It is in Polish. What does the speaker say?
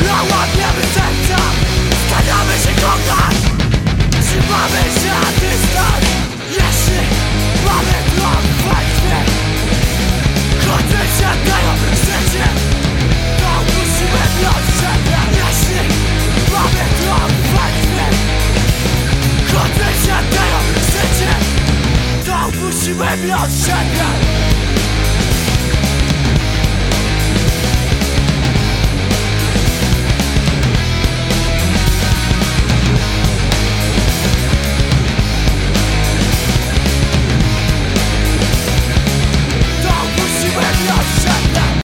Łamiemy serca, staramy się kochać. Trzymamy się na dystans, jeśli mamy to fajnie. Chodzę się tego życie, to musimy mieć siebie. Jeśli mamy to fajnie, chodzę się tego życie, to musimy mieć siebie.